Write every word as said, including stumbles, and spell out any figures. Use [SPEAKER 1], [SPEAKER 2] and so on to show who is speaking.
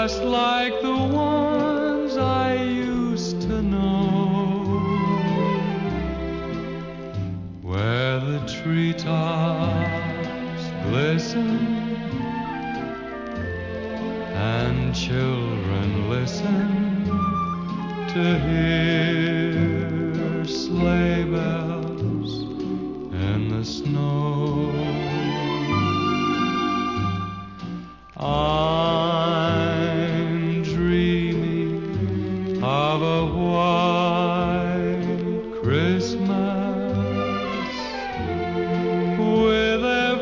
[SPEAKER 1] just like the ones I used to know, where the treetops glisten and children listen to hear sleigh bells in the snow.